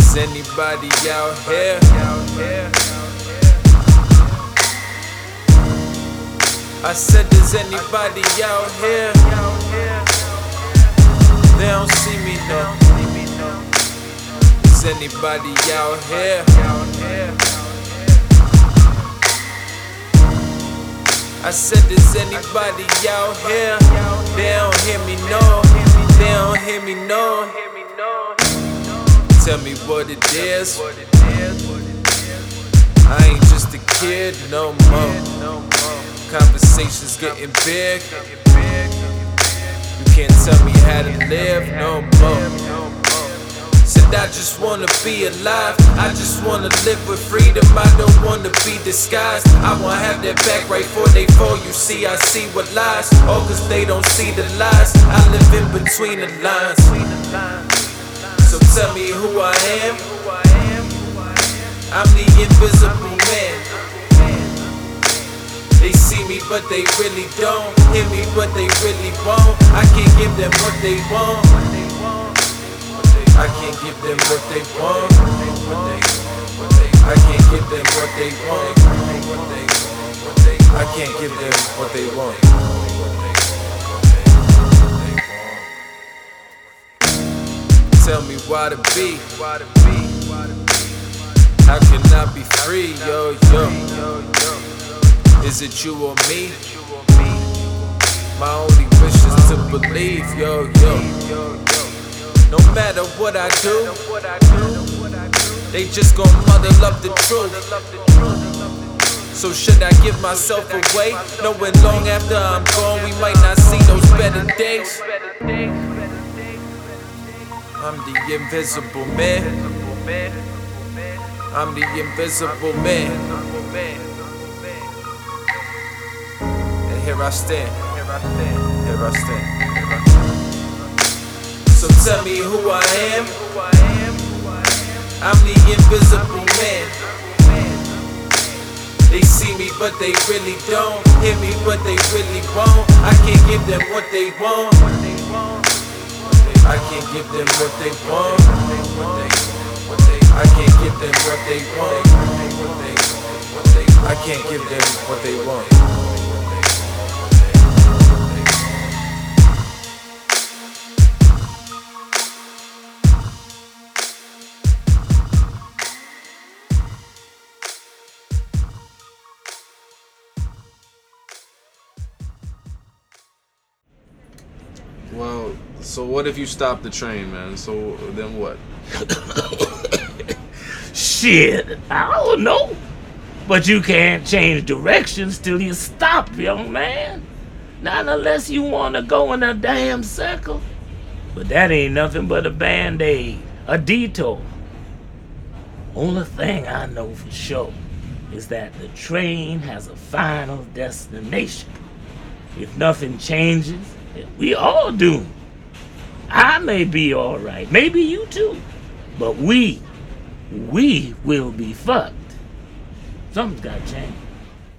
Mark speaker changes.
Speaker 1: Is anybody out here? I said, is anybody out here? They don't see me, no. Is anybody out here? I said, is anybody out here? They don't hear me, no. They don't hear me, no. Tell me what it is. I ain't just a kid no more. Conversations getting big. You can't tell me how to live no more. Said I just wanna be alive. I just wanna live with freedom. I don't wanna be disguised. I wanna have their back right before they fall. You see, I see what lies. All cause they don't see the lies. I live in between the lines. So tell me who I am. I'm the invisible man. They see me but they really don't. Hear me but they really won't. I can't give them what they want. I can't give them what they want. I can't give them what they want. I can't give them what they want. Tell me why to be. How can I be free, yo, yo? Is it you or me? My only wish is to believe, yo, yo. No matter what I do, they just gon' muddle up the truth. So should I give myself away, knowing long after I'm gone we might not see those better days? I'm the invisible man. I'm the invisible man. And here I stand. Here I stand. So tell me who I am. I'm the invisible man. They see me but they really don't. Hear me but they really won't. I can't give them what they want. I can't give them what they want. I can't give them what they want. I can't give them what they want.
Speaker 2: Well, so what if you stop the train, man? So then what?
Speaker 3: Shit, I don't know. But you can't change directions till you stop, young man. Not unless you want to go in a damn circle. But that ain't nothing but a band-aid, a detour. Only thing I know for sure is that the train has a final destination. If nothing changes, we all doomed. I may be alright, maybe you too, but we will be fucked. Something's gotta change.